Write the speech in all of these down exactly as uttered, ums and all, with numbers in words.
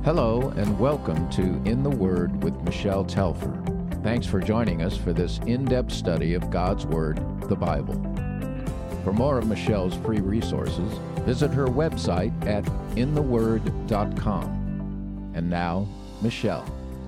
Hello and welcome to In the Word with Michelle Telfer. Thanks for joining us for this in-depth study of God's Word, the Bible. For more of Michelle's free resources, visit her website at in the word dot com. And now, Michelle.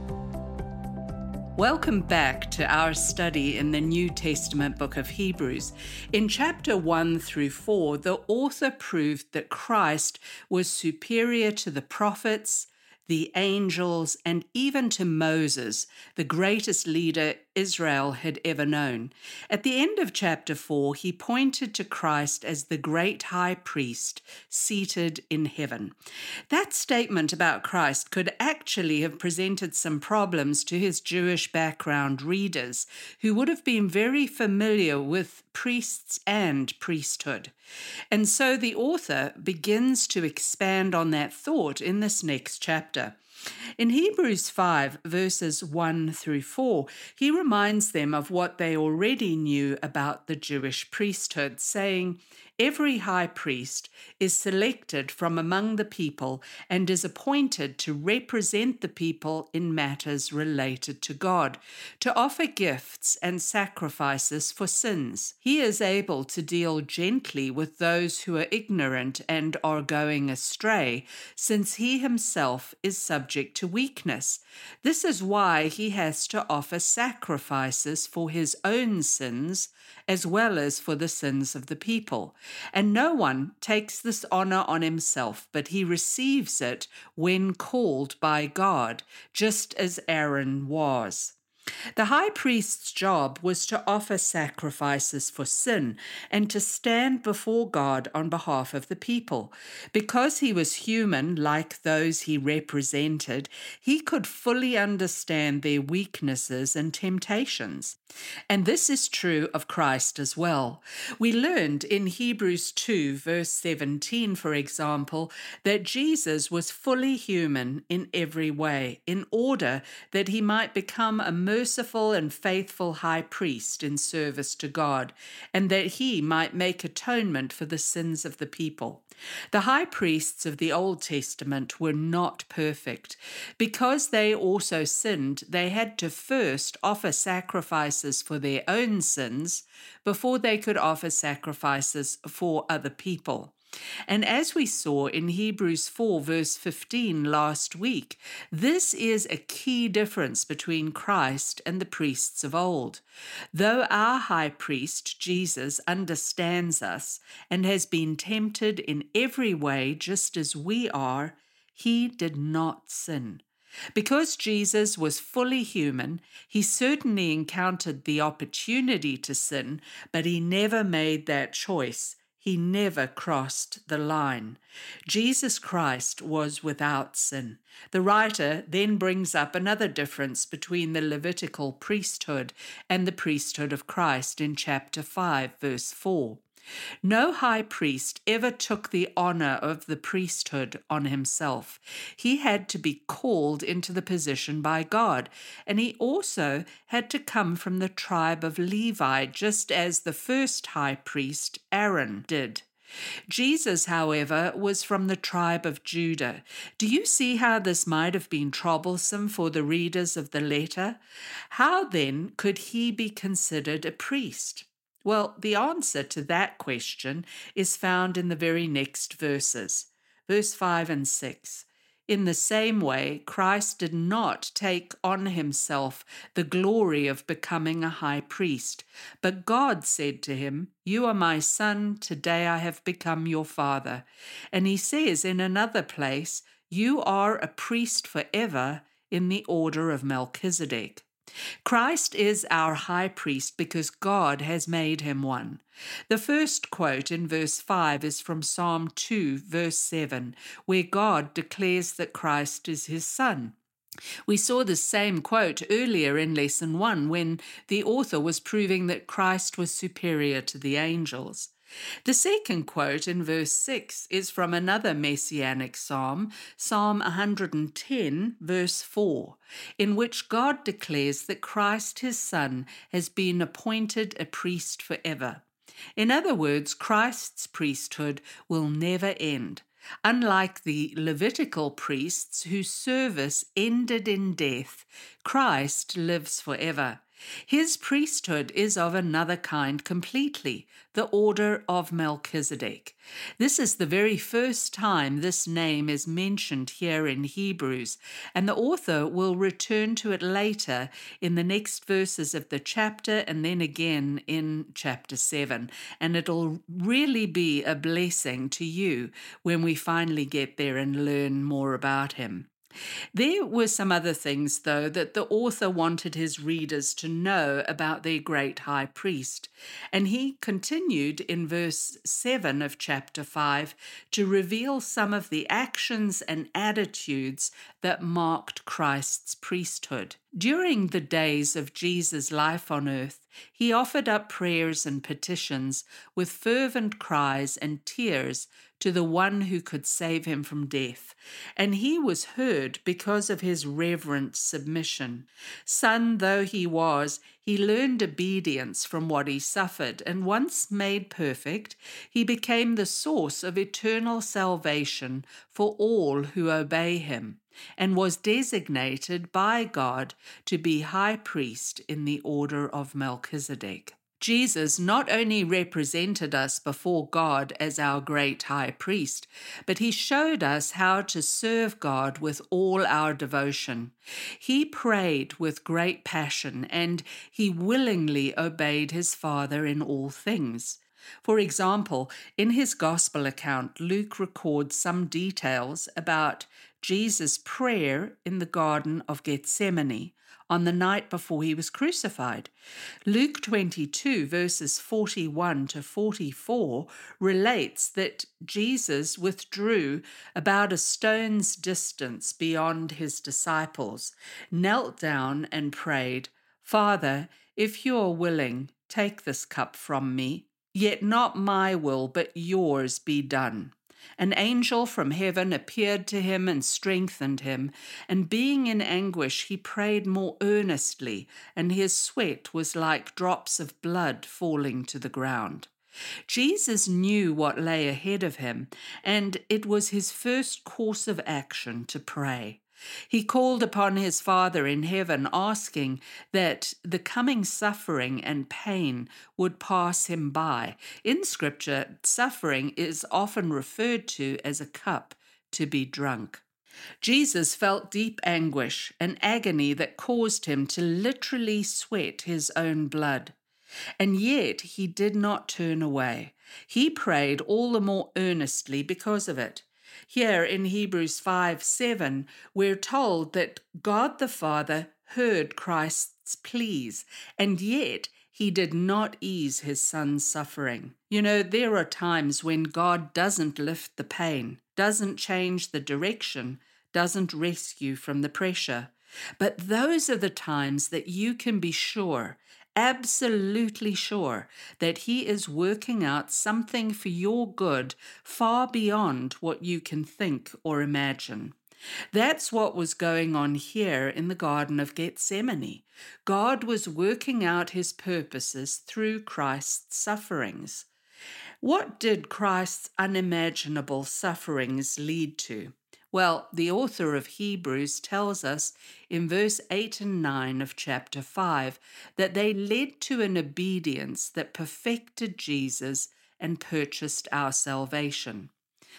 Welcome back to our study in the New Testament book of Hebrews. In chapter one through four, the author proved that Christ was superior to the prophets, the angels, and even to Moses, the greatest leader Israel had ever known. At the end of chapter four, he pointed to Christ as the great high priest seated in heaven. That statement about Christ could actually have presented some problems to his Jewish background readers, who would have been very familiar with priests and priesthood. And so the author begins to expand on that thought in this next chapter. In Hebrews five, verses one through four, he reminds them of what they already knew about the Jewish priesthood, saying, "Every high priest is selected from among the people and is appointed to represent the people in matters related to God, to offer gifts and sacrifices for sins. He is able to deal gently with those who are ignorant and are going astray, since he himself is subject to weakness. This is why he has to offer sacrifices for his own sins as well as for the sins of the people. And no one takes this honor on himself, but he receives it when called by God, just as Aaron was." The high priest's job was to offer sacrifices for sin and to stand before God on behalf of the people. Because he was human, like those he represented, he could fully understand their weaknesses and temptations. And this is true of Christ as well. We learned in Hebrews two, verse seventeen, for example, that Jesus was fully human in every way, in order that he might become a merciful and faithful high priest in service to God, and that he might make atonement for the sins of the people. The high priests of the Old Testament were not perfect. Because they also sinned, they had to first offer sacrifices for their own sins before they could offer sacrifices for other people. And as we saw in Hebrews four, verse fifteen last week, this is a key difference between Christ and the priests of old. Though our high priest, Jesus, understands us and has been tempted in every way just as we are, he did not sin. Because Jesus was fully human, he certainly encountered the opportunity to sin, but he never made that choice. He never crossed the line. Jesus Christ was without sin. The writer then brings up another difference between the Levitical priesthood and the priesthood of Christ in chapter five, verse four. No high priest ever took the honor of the priesthood on himself. He had to be called into the position by God, and he also had to come from the tribe of Levi, just as the first high priest, Aaron, did. Jesus, however, was from the tribe of Judah. Do you see how this might have been troublesome for the readers of the letter? How then could he be considered a priest? Well, the answer to that question is found in the very next verses, verse five and six. In the same way, Christ did not take on himself the glory of becoming a high priest, but God said to him, "You are my son, today I have become your father." And he says in another place, "You are a priest forever in the order of Melchizedek." Christ is our high priest because God has made him one. The first quote in verse five is from Psalm two, verse seven, where God declares that Christ is his son. We saw the same quote earlier in lesson one when the author was proving that Christ was superior to the angels. The second quote in verse six is from another messianic psalm, Psalm one hundred ten, verse four, in which God declares that Christ, his Son, has been appointed a priest forever. In other words, Christ's priesthood will never end. Unlike the Levitical priests whose service ended in death, Christ lives forever. His priesthood is of another kind completely, the order of Melchizedek. This is the very first time this name is mentioned here in Hebrews, and the author will return to it later in the next verses of the chapter and then again in chapter seven. And it'll really be a blessing to you when we finally get there and learn more about him. There were some other things, though, that the author wanted his readers to know about their great high priest, and he continued in verse seven of chapter five to reveal some of the actions and attitudes that marked Christ's priesthood. During the days of Jesus' life on earth, he offered up prayers and petitions with fervent cries and tears to the one who could save him from death, and he was heard because of his reverent submission. Son though he was, he learned obedience from what he suffered, and once made perfect, he became the source of eternal salvation for all who obey him, and was designated by God to be high priest in the order of Melchizedek. Jesus not only represented us before God as our great high priest, but he showed us how to serve God with all our devotion. He prayed with great passion, and he willingly obeyed his Father in all things. For example, in his gospel account, Luke records some details about Jesus' prayer in the Garden of Gethsemane on the night before he was crucified. Luke twenty-two, verses forty-one to forty-four, relates that Jesus withdrew about a stone's distance beyond his disciples, knelt down and prayed, "Father, if you are willing, take this cup from me. Yet not my will, but yours be done." An angel from heaven appeared to him and strengthened him, and being in anguish, he prayed more earnestly, and his sweat was like drops of blood falling to the ground. Jesus knew what lay ahead of him, and it was his first course of action to pray. He called upon his Father in heaven, asking that the coming suffering and pain would pass him by. In Scripture, suffering is often referred to as a cup to be drunk. Jesus felt deep anguish, an agony that caused him to literally sweat his own blood. And yet he did not turn away. He prayed all the more earnestly because of it. Here in Hebrews five seven, we're told that God the Father heard Christ's pleas, and yet he did not ease his son's suffering. You know, there are times when God doesn't lift the pain, doesn't change the direction, doesn't rescue from the pressure. But those are the times that you can be sure, absolutely sure, that he is working out something for your good far beyond what you can think or imagine. That's what was going on here in the Garden of Gethsemane. God was working out his purposes through Christ's sufferings. What did Christ's unimaginable sufferings lead to? Well, the author of Hebrews tells us in verse eight and nine of chapter five that they led to an obedience that perfected Jesus and purchased our salvation.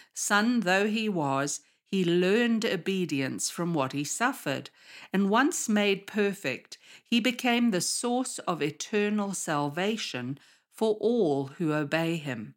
Son though he was, he learned obedience from what he suffered, and once made perfect, he became the source of eternal salvation for all who obey him.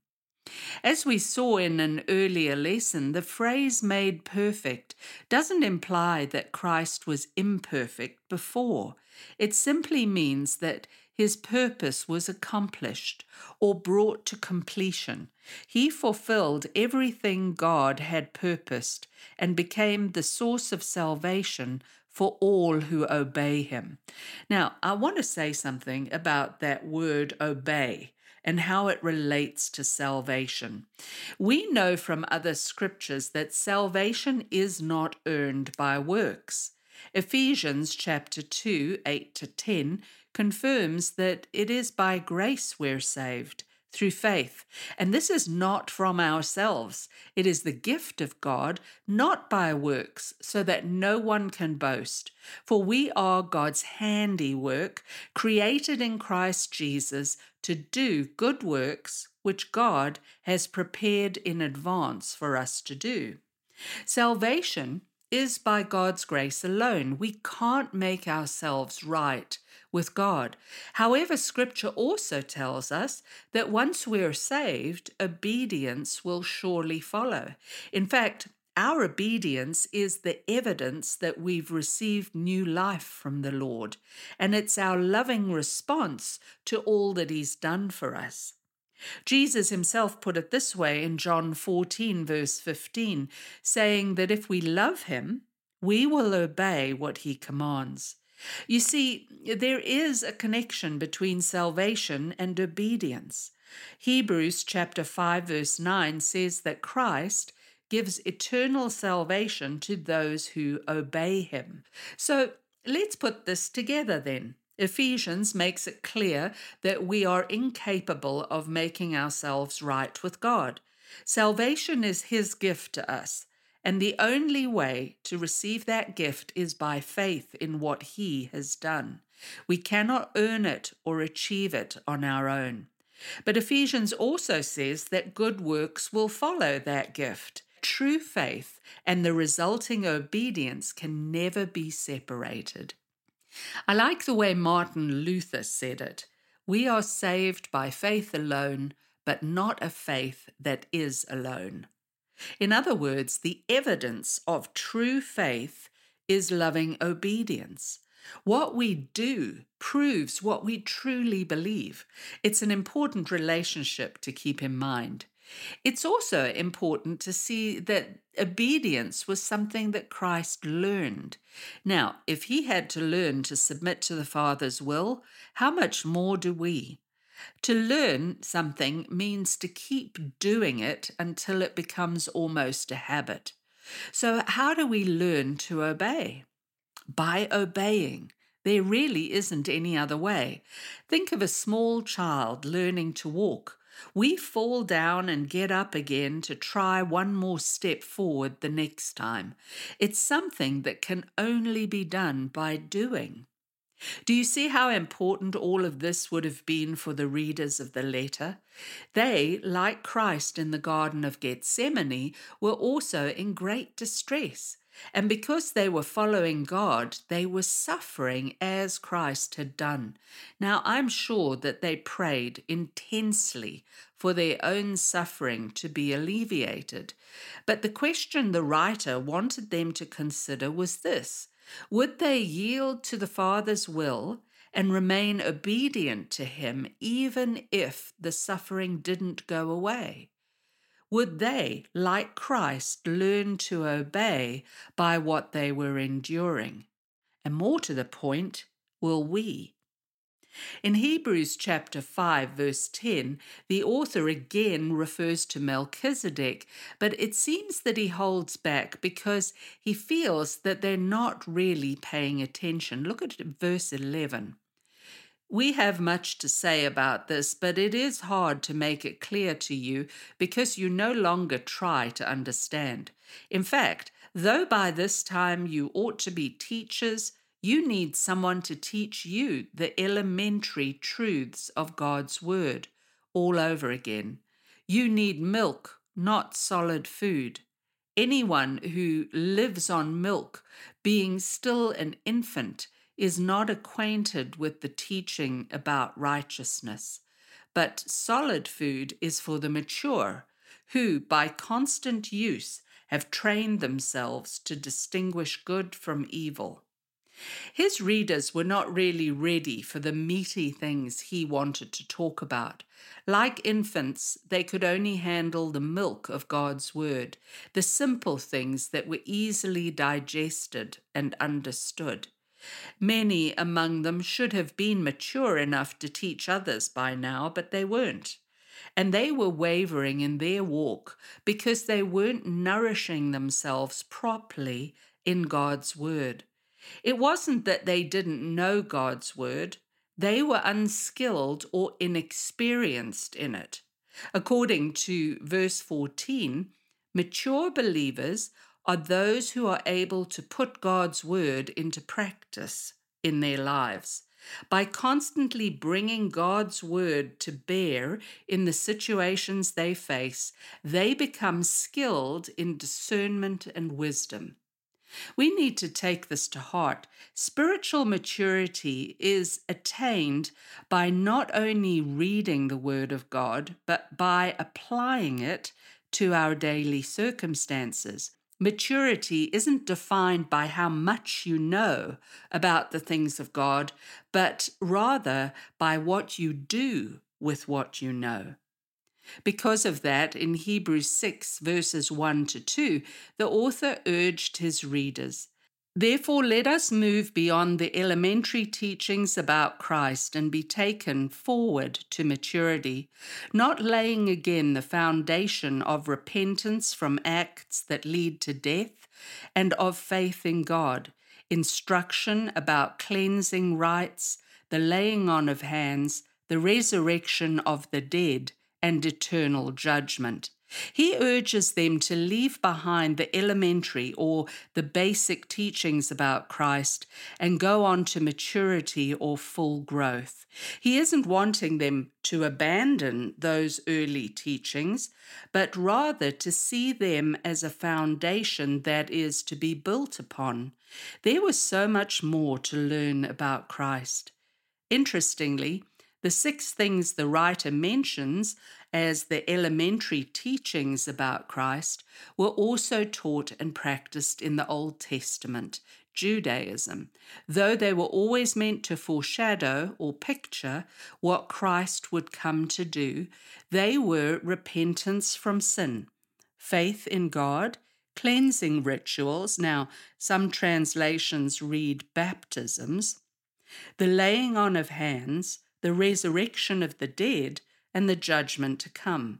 As we saw in an earlier lesson, the phrase made perfect doesn't imply that Christ was imperfect before. It simply means that his purpose was accomplished or brought to completion. He fulfilled everything God had purposed and became the source of salvation for all who obey him. Now, I want to say something about that word obey and how it relates to salvation. We know from other scriptures that salvation is not earned by works. Ephesians chapter two, eight to ten confirms that it is by grace we're saved, through faith. And this is not from ourselves. It is the gift of God, not by works, so that no one can boast. For we are God's handiwork, created in Christ Jesus to do good works, which God has prepared in advance for us to do. Salvation is by God's grace alone. We can't make ourselves right with God. However, Scripture also tells us that once we're saved, obedience will surely follow. In fact, our obedience is the evidence that we've received new life from the Lord, and it's our loving response to all that He's done for us. Jesus himself put it this way in John fourteen, verse fifteen, saying that if we love Him, we will obey what He commands. You see, there is a connection between salvation and obedience. Hebrews chapter five, verse nine says that Christ gives eternal salvation to those who obey Him. So let's put this together then. Ephesians makes it clear that we are incapable of making ourselves right with God. Salvation is His gift to us, and the only way to receive that gift is by faith in what He has done. We cannot earn it or achieve it on our own. But Ephesians also says that good works will follow that gift. True faith and the resulting obedience can never be separated. I like the way Martin Luther said it. We are saved by faith alone, but not a faith that is alone. In other words, the evidence of true faith is loving obedience. What we do proves what we truly believe. It's an important relationship to keep in mind. It's also important to see that obedience was something that Christ learned. Now, if He had to learn to submit to the Father's will, how much more do we? To learn something means to keep doing it until it becomes almost a habit. So how do we learn to obey? By obeying. There really isn't any other way. Think of a small child learning to walk. We fall down and get up again to try one more step forward the next time. It's something that can only be done by doing. Do you see how important all of this would have been for the readers of the letter? They, like Christ in the Garden of Gethsemane, were also in great distress. And because they were following God, they were suffering as Christ had done. Now, I'm sure that they prayed intensely for their own suffering to be alleviated. But the question the writer wanted them to consider was this: would they yield to the Father's will and remain obedient to Him even if the suffering didn't go away? Would they, like Christ, learn to obey by what they were enduring? And more to the point, will we? In Hebrews chapter five, verse ten, the author again refers to Melchizedek, but it seems that he holds back because he feels that they're not really paying attention. Look at verse eleven. We have much to say about this, but it is hard to make it clear to you because you no longer try to understand. In fact, though by this time you ought to be teachers, you need someone to teach you the elementary truths of God's Word all over again. You need milk, not solid food. Anyone who lives on milk, being still an infant, is not acquainted with the teaching about righteousness. But solid food is for the mature, who, by constant use, have trained themselves to distinguish good from evil. His readers were not really ready for the meaty things he wanted to talk about. Like infants, they could only handle the milk of God's Word, the simple things that were easily digested and understood. Many among them should have been mature enough to teach others by now, but they weren't. And they were wavering in their walk because they weren't nourishing themselves properly in God's Word. It wasn't that they didn't know God's Word. They were unskilled or inexperienced in it. According to verse fourteen, mature believers are those who are able to put God's word into practice in their lives. By constantly bringing God's word to bear in the situations they face, they become skilled in discernment and wisdom. We need to take this to heart. Spiritual maturity is attained by not only reading the Word of God, but by applying it to our daily circumstances. Maturity isn't defined by how much you know about the things of God, but rather by what you do with what you know. Because of that, in Hebrews six, verses one to two, the author urged his readers, "Therefore let us move beyond the elementary teachings about Christ and be taken forward to maturity, not laying again the foundation of repentance from acts that lead to death and of faith in God, instruction about cleansing rites, the laying on of hands, the resurrection of the dead, and eternal judgment." He urges them to leave behind the elementary or the basic teachings about Christ and go on to maturity or full growth. He isn't wanting them to abandon those early teachings, but rather to see them as a foundation that is to be built upon. There was so much more to learn about Christ. Interestingly, the six things the writer mentions as the elementary teachings about Christ were also taught and practiced in the Old Testament, Judaism, though they were always meant to foreshadow or picture what Christ would come to do. They were repentance from sin, faith in God, cleansing rituals. Now, some translations read baptisms, the laying on of hands, the resurrection of the dead, and the judgment to come.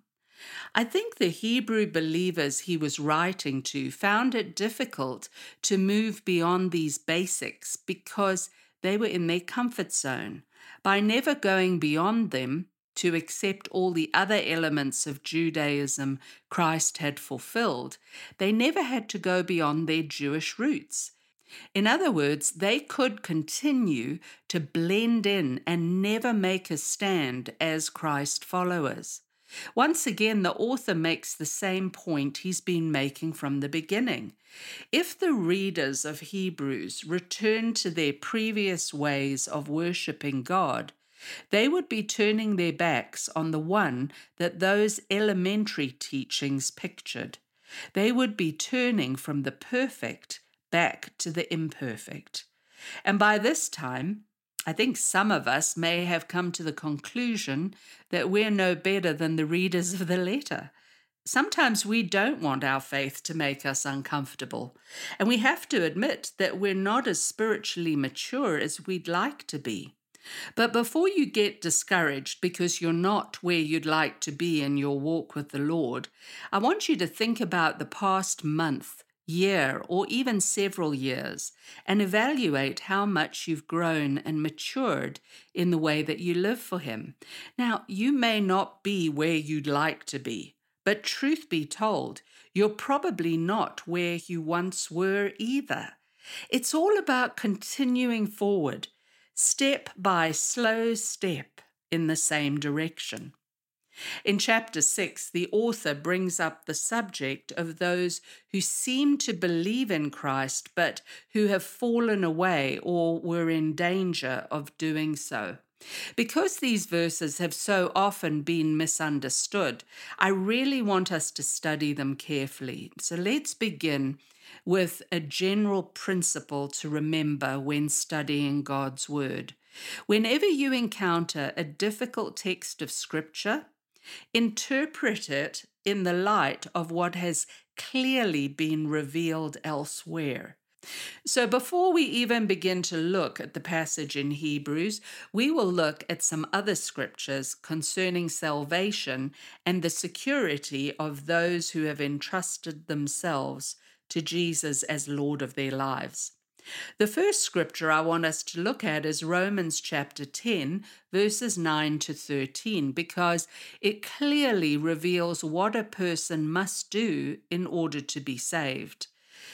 I think the Hebrew believers he was writing to found it difficult to move beyond these basics because they were in their comfort zone. By never going beyond them to accept all the other elements of Judaism Christ had fulfilled, they never had to go beyond their Jewish roots. In other words, they could continue to blend in and never make a stand as Christ followers. Once again, the author makes the same point he's been making from the beginning. If the readers of Hebrews returned to their previous ways of worshipping God, they would be turning their backs on the one that those elementary teachings pictured. They would be turning from the perfect back to the imperfect. And by this time, I think some of us may have come to the conclusion that we're no better than the readers of the letter. Sometimes we don't want our faith to make us uncomfortable, and we have to admit that we're not as spiritually mature as we'd like to be. But before you get discouraged because you're not where you'd like to be in your walk with the Lord, I want you to think about the past month, year, or even several years, and evaluate how much you've grown and matured in the way that you live for Him. Now, you may not be where you'd like to be, but truth be told, you're probably not where you once were either. It's all about continuing forward, step by slow step in the same direction. In chapter six, the author brings up the subject of those who seem to believe in Christ, but who have fallen away or were in danger of doing so. Because these verses have so often been misunderstood, I really want us to study them carefully. So let's begin with a general principle to remember when studying God's Word. Whenever you encounter a difficult text of Scripture, interpret it in the light of what has clearly been revealed elsewhere. So before we even begin to look at the passage in Hebrews, we will look at some other scriptures concerning salvation and the security of those who have entrusted themselves to Jesus as Lord of their lives. The first scripture I want us to look at is Romans chapter ten, verses nine to thirteen, because it clearly reveals what a person must do in order to be saved.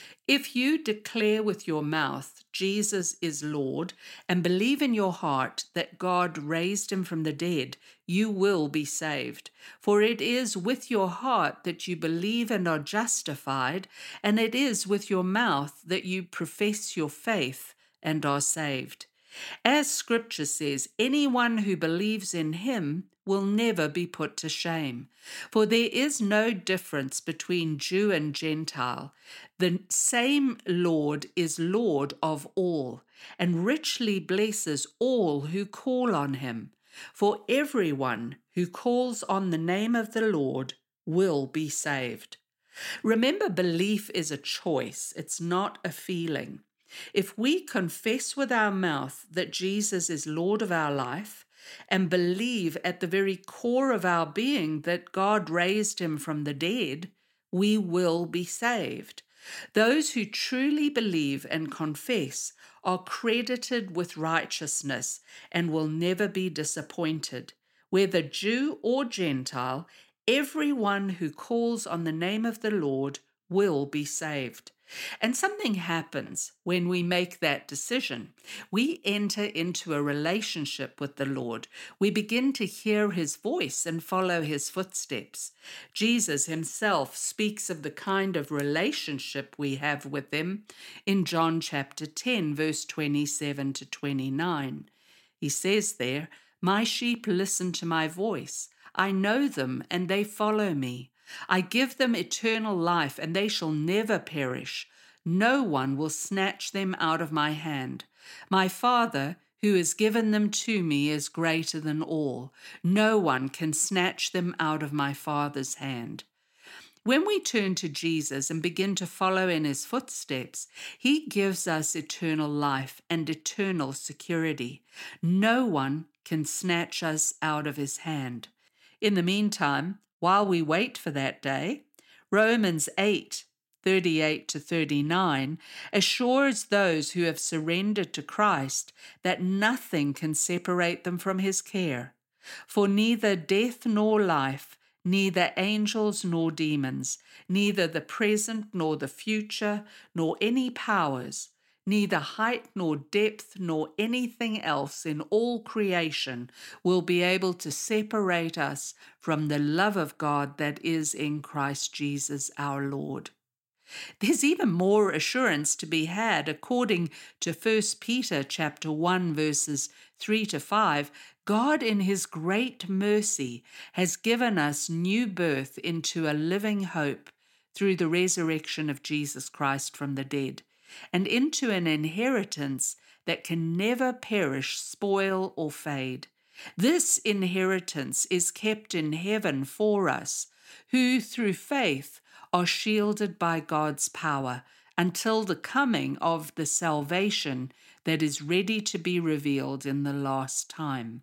If you declare with your mouth Jesus is Lord and believe in your heart that God raised him from the dead, you will be saved. For it is with your heart that you believe and are justified, and it is with your mouth that you profess your faith and are saved. As Scripture says, anyone who believes in him will never be put to shame. For there is no difference between Jew and Gentile. The same Lord is Lord of all, and richly blesses all who call on him. For everyone who calls on the name of the Lord will be saved. Remember, belief is a choice, it's not a feeling. If we confess with our mouth that Jesus is Lord of our life and believe at the very core of our being that God raised him from the dead, we will be saved. Those who truly believe and confess are credited with righteousness and will never be disappointed. Whether Jew or Gentile, everyone who calls on the name of the Lord will be saved. And something happens when we make that decision. We enter into a relationship with the Lord. We begin to hear his voice and follow his footsteps. Jesus himself speaks of the kind of relationship we have with him in John chapter ten, verse twenty-seven to twenty-nine. He says there, "My sheep listen to my voice. I know them and they follow me. I give them eternal life, and they shall never perish. No one will snatch them out of my hand. My Father, who has given them to me, is greater than all. No one can snatch them out of my Father's hand." When we turn to Jesus and begin to follow in his footsteps, he gives us eternal life and eternal security. No one can snatch us out of his hand. In the meantime, while we wait for that day, Romans eight, thirty-eight to thirty-nine assures those who have surrendered to Christ that nothing can separate them from his care. For neither death nor life, neither angels nor demons, neither the present nor the future, nor any powers, neither height nor depth nor anything else in all creation will be able to separate us from the love of God that is in Christ Jesus our Lord. There's even more assurance to be had according to First Peter chapter one, verses three to five. God in his great mercy has given us new birth into a living hope through the resurrection of Jesus Christ from the dead, and into an inheritance that can never perish, spoil, or fade. This inheritance is kept in heaven for us, who through faith are shielded by God's power until the coming of the salvation that is ready to be revealed in the last time.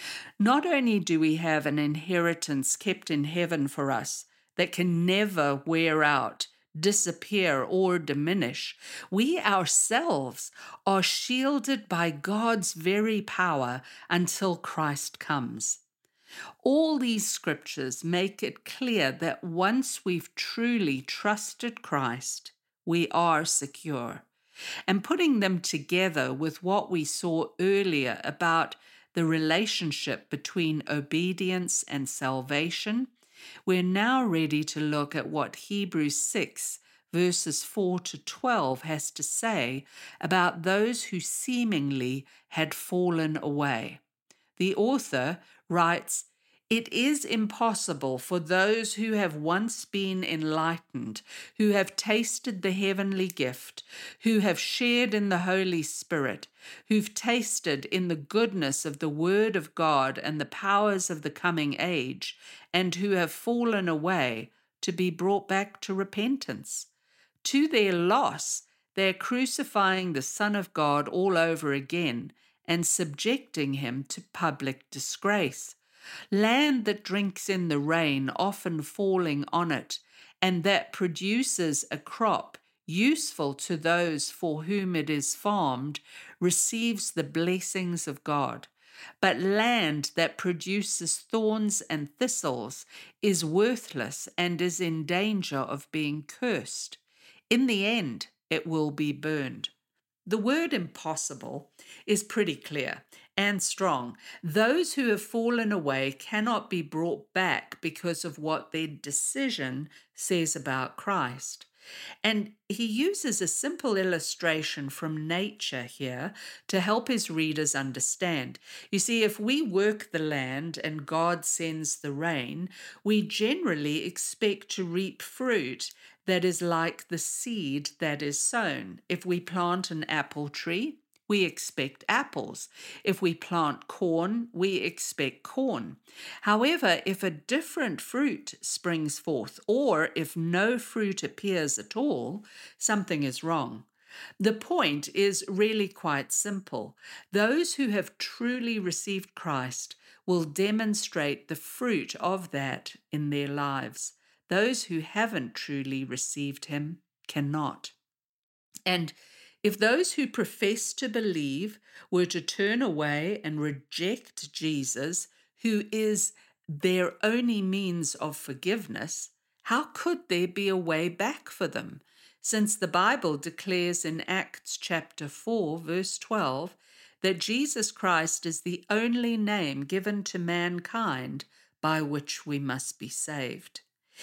Not only do we have an inheritance kept in heaven for us that can never wear out, disappear, or diminish, we ourselves are shielded by God's very power until Christ comes. All these scriptures make it clear that once we've truly trusted Christ, we are secure. And putting them together with what we saw earlier about the relationship between obedience and salvation, we're now ready to look at what Hebrews six, verses four to twelve has to say about those who seemingly had fallen away. The author writes, "It is impossible for those who have once been enlightened, who have tasted the heavenly gift, who have shared in the Holy Spirit, who've tasted in the goodness of the Word of God and the powers of the coming age, and who have fallen away, to be brought back to repentance. To their loss, they're crucifying the Son of God all over again and subjecting him to public disgrace. Land that drinks in the rain, often falling on it, and that produces a crop useful to those for whom it is farmed, receives the blessings of God. But land that produces thorns and thistles is worthless and is in danger of being cursed. In the end, it will be burned. The word impossible is pretty clear and strong. Those who have fallen away cannot be brought back because of what their decision says about Christ. And he uses a simple illustration from nature here to help his readers understand. You see, if we work the land and God sends the rain, we generally expect to reap fruit that is like the seed that is sown. If we plant an apple tree, we expect apples. If we plant corn, we expect corn. However, if a different fruit springs forth, or if no fruit appears at all, something is wrong. The point is really quite simple. Those who have truly received Christ will demonstrate the fruit of that in their lives. Those who haven't truly received him cannot. And if those who profess to believe were to turn away and reject Jesus, who is their only means of forgiveness, how could there be a way back for them? Since the Bible declares in Acts chapter four, verse twelve, that Jesus Christ is the only name given to mankind by which we must be saved.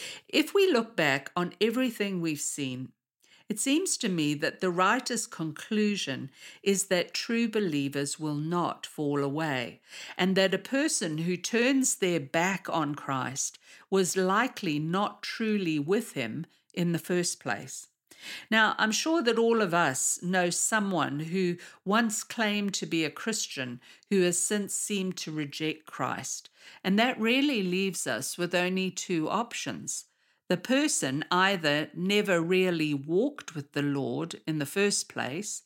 If we look back on everything we've seen, it seems to me that the writer's conclusion is that true believers will not fall away, and that a person who turns their back on Christ was likely not truly with him in the first place. Now, I'm sure that all of us know someone who once claimed to be a Christian who has since seemed to reject Christ, and that really leaves us with only two options. The person either never really walked with the Lord in the first place,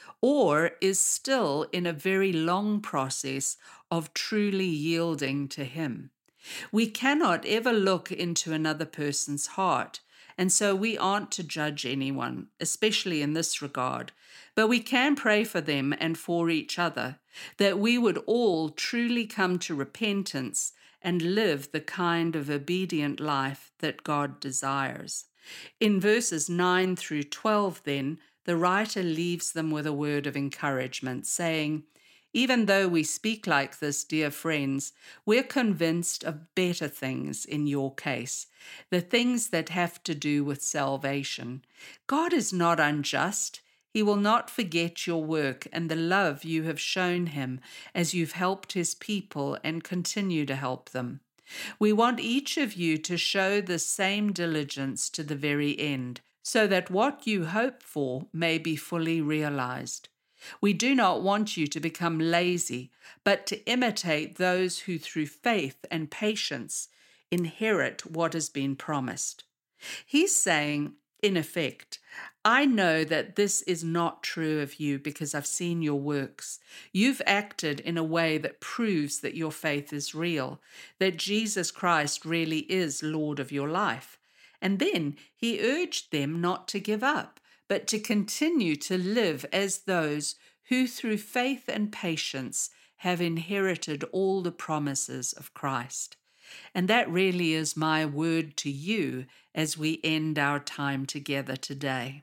or is still in a very long process of truly yielding to him. We cannot ever look into another person's heart, and so we aren't to judge anyone, especially in this regard. But we can pray for them and for each other, that we would all truly come to repentance and live the kind of obedient life that God desires. In verses nine through twelve, then, the writer leaves them with a word of encouragement, saying, "Even though we speak like this, dear friends, we're convinced of better things in your case, the things that have to do with salvation. God is not unjust. He will not forget your work and the love you have shown him as you've helped his people and continue to help them. We want each of you to show the same diligence to the very end, so that what you hope for may be fully realized. We do not want you to become lazy, but to imitate those who through faith and patience inherit what has been promised." He's saying, in effect, I know that this is not true of you because I've seen your works. You've acted in a way that proves that your faith is real, that Jesus Christ really is Lord of your life. And then he urged them not to give up, but to continue to live as those who through faith and patience have inherited all the promises of Christ. And that really is my word to you as we end our time together today.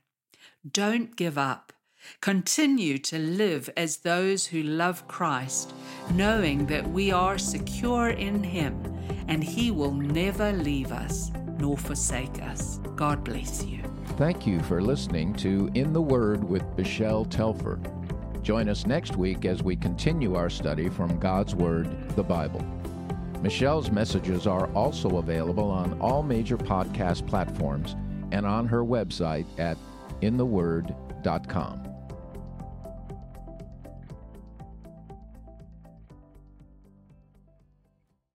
Don't give up. Continue to live as those who love Christ, knowing that we are secure in him and he will never leave us nor forsake us. God bless you. Thank you for listening to In the Word with Michelle Telfer. Join us next week as we continue our study from God's Word, the Bible. Michelle's messages are also available on all major podcast platforms and on her website at in the word dot com.